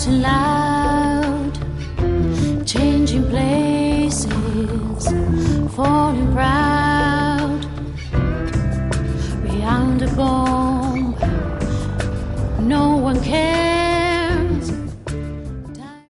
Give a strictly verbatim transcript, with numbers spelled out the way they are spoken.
shouting loud, changing places, falling proud. We undergo